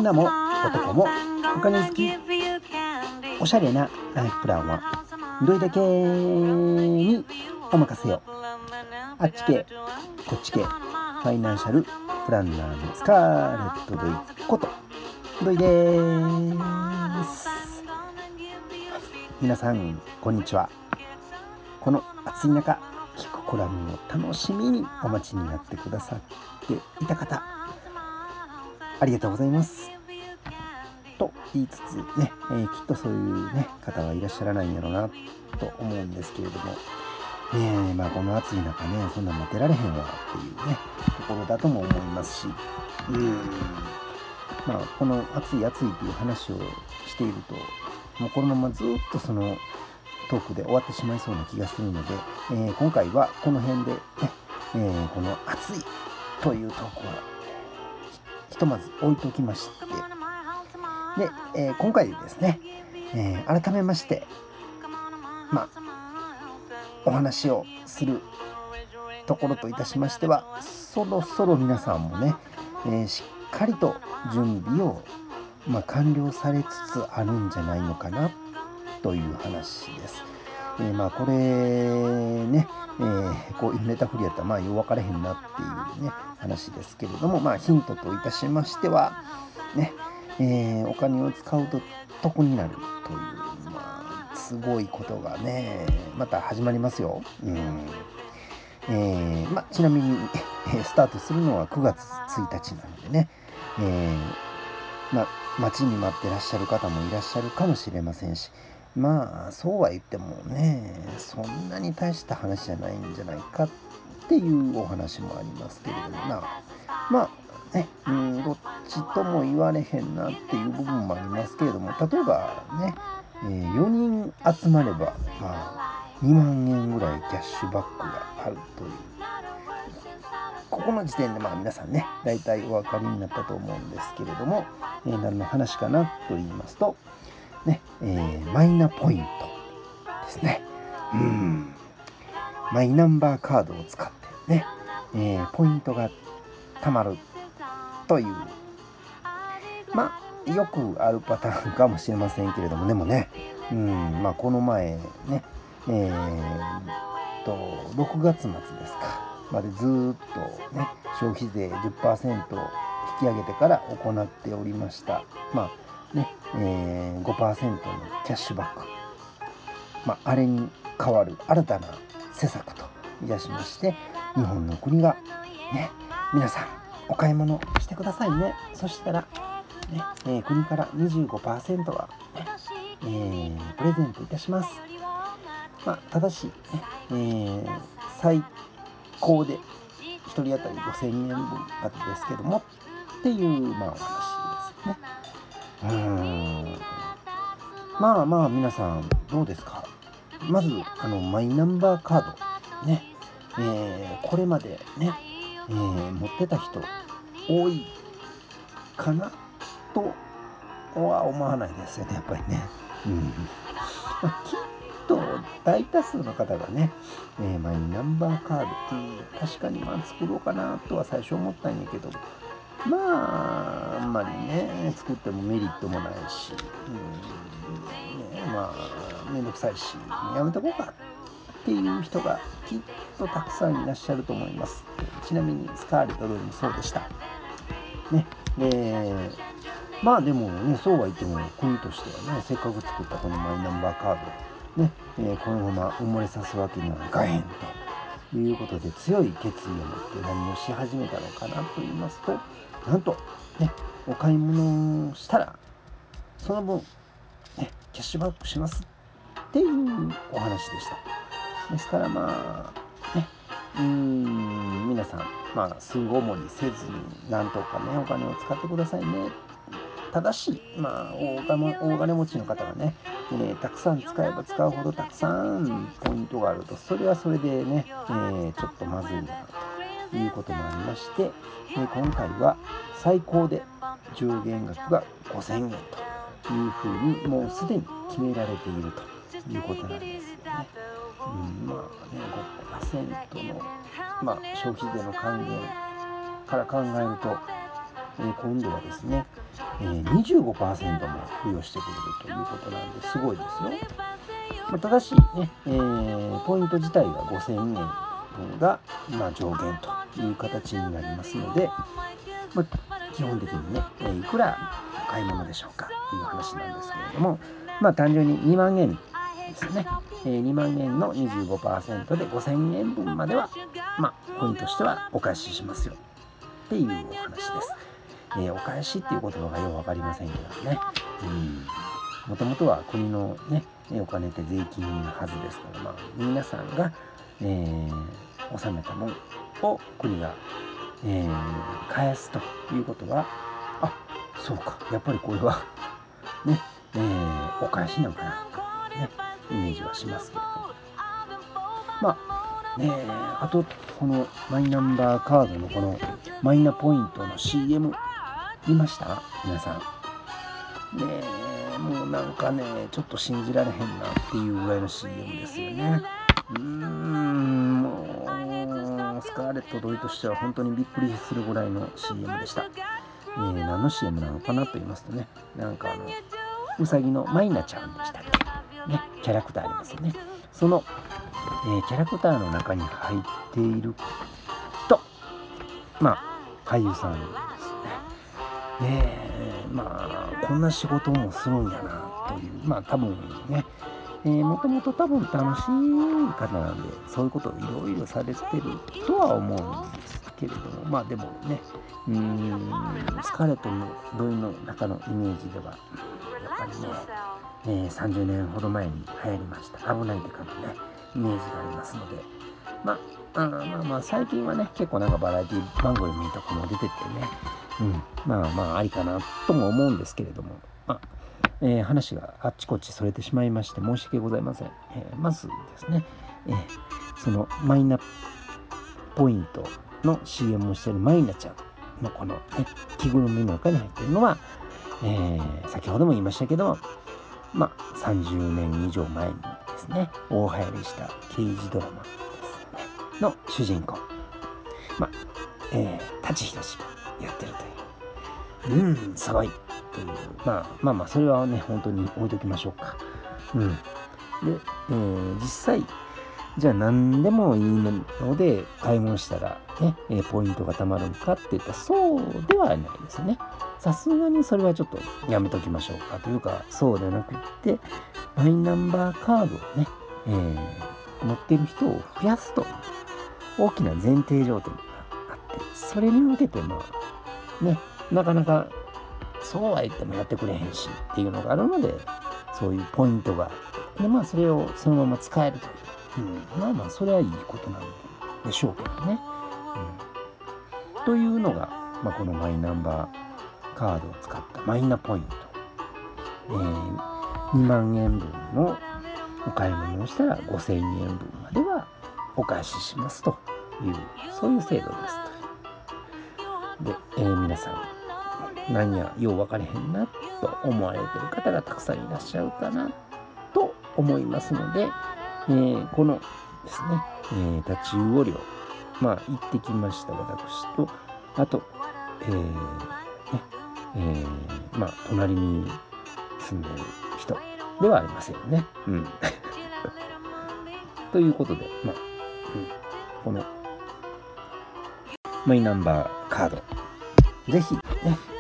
女も男もお金好き、おしゃれなライフプランはどれだけにお任せよ。あっち系こっち系ファイナンシャルプランナーのスカーレット・ドイことドイです。皆さんこんにちは。この暑い中聞くコラムを楽しみにお待ちになってくださっていた方、ありがとうございますと言いつつね、きっとそういうね方はいらっしゃらないんやろうなと思うんですけれども、この暑い中ねそんなん待ってられへんわっていうねところだとも思いますし、この暑い暑いっていう話をしているともうこのままずっとそのトークで終わってしまいそうな気がするので、今回はこの辺でね、この暑いというトークはひとまず置いときましてで、今回ですね、改めましてお話をするところといたしましては、そろそろ皆さんもね、しっかりと準備を、完了されつつあるんじゃないのかなという話です。これね、こういうネタ振りやったらよう分かれへんなっていうね話ですけれども、ヒントといたしましてはね、お金を使うと得になるというすごいことがねまた始まりますよ。ちなみにスタートするのは9月1日なのでね、待ちに待ってらっしゃる方もいらっしゃるかもしれませんし、そうは言ってもねそんなに大した話じゃないんじゃないかっていうお話もありますけれども、どっちとも言われへんなっていう部分もありますけれども、例えばね、4人集まれば2万円ぐらいキャッシュバックがあるという、ここの時点で皆さんね大体お分かりになったと思うんですけれども、何の話かなと言いますとね、マイナポイントですね。マイナンバーカードを使ってね、ポイントが貯まるというよくあるパターンかもしれませんけれども、でもね、この前ね、6月末ですかまでずっとね消費税 10% 引き上げてから行っておりました5% のキャッシュバック、あれに代わる新たな施策といたしまして、日本の国がね皆さんお買い物してくださいね。そしたら国から 25% は、プレゼントいたします。ただし、最高で1人当たり5000円分までですけどもっていうお話ですね。皆さんどうですか。まずマイナンバーカードね、これまでね、持ってた人多いかなとは思わないですよねやっぱりね。きっと大多数の方がね、マイナンバーカード、確かに作ろうかなとは最初思ったんやけど、あんまりね作ってもメリットもないし、めんどくさいしやめとこうかっていう人がきっとたくさんいらっしゃると思います。ちなみにスカーレット・ロイもそうでしたね。でもねそうは言っても国としてはねせっかく作ったこのマイナンバーカードね、このまま埋もれさすわけにはいかへんということで強い決意を持って何をし始めたのかなと言いますと、なんとねお買い物をしたらその分キャッシュバックしますっていうお話でした。ですから皆さんすごもりせずになんとかねお金を使ってくださいね。ただし大金持ちの方がね、たくさん使えば使うほどたくさんポイントがあると、それはそれでね、ちょっとまずいなということもありまして、今回は最高で上限額が5000円というふうにもうすでに決められているということなんですよね。5% の、消費税の還元から考えると今度はですね、25% も付与してくれるということなんですごいですよ。ただしね、ポイント自体が5000円分が、上限という形になりますので、基本的にね、いくらお買い物でしょうかっていう話なんですけれども、単純に2万円ですよね。2万円の 25% で5000円分までは、ポイントとしてはお返ししますよっていうお話です。お返しっていう言葉がよくわかりませんけどね。もともとは国のね、お金って税金のはずですから、皆さんが、納めたものを国が、返すということは、そうか、やっぱりこれはね、お返しなんかなというね、イメージはしますけれども、あとこのマイナンバーカードのこのマイナポイントの CM 見ました皆さん？もうなんかね、ちょっと信じられへんなっていうぐらいの CM ですよね。もうスカーレット・ドイとしては本当にびっくりするぐらいの CM でした。何の CM なのかなと言いますとね、なんかうさぎのマイナちゃんでしたっけね、キャラクターありますよね。その、キャラクターの中に入っていると、俳優さんですね。こんな仕事もするんやなという、多分ね、もともと多分楽しい方なんで、そういうことをいろいろされてるとは思うんですけれども、でもね、スカーレットのドイの中のイメージでは、やっぱりね、30年ほど前に流行りました危ないデカのね、イメージがありますので、最近はね、結構なんかバラエティ番組とかも出ててね、ありかなとも思うんですけれども、話があっちこっちそれてしまいまして申し訳ございません。まずですね、そのマイナポイントの CM をしているマイナちゃんのこの、着ぐるみの中に入っているのは、先ほども言いましたけど、30年以上前にですね、大流行りした刑事ドラマですねの主人公、舘ひろしがやってるという、すごいという、それはね本当に置いときましょうか。で、実際じゃあ何でもいいので買い物したらね、ポイントが貯まるんかって言ったらそうではないですね。さすがにそれはちょっとやめときましょうかというか、そうでなくってマイナンバーカードをね、持っている人を増やすという大きな前提条件があって、それに向けてなかなかそうは言ってもやってくれへんしっていうのがあるので、そういうポイントがあってで、それをそのまま使えるという、それはいいことなんでしょうけどね。というのが、このマイナンバーカードを使ったマイナポイント、2万円分のお買い物をしたら5000円分まではお返ししますという、そういう制度ですと。で、皆さん何やよう分かれへんなと思われている方がたくさんいらっしゃるかなと思いますので、このですね、タチウオ漁、行ってきました私と、あと、隣に住んでる人ではありませんよね。ということで、このマイナンバーカード、ぜひね、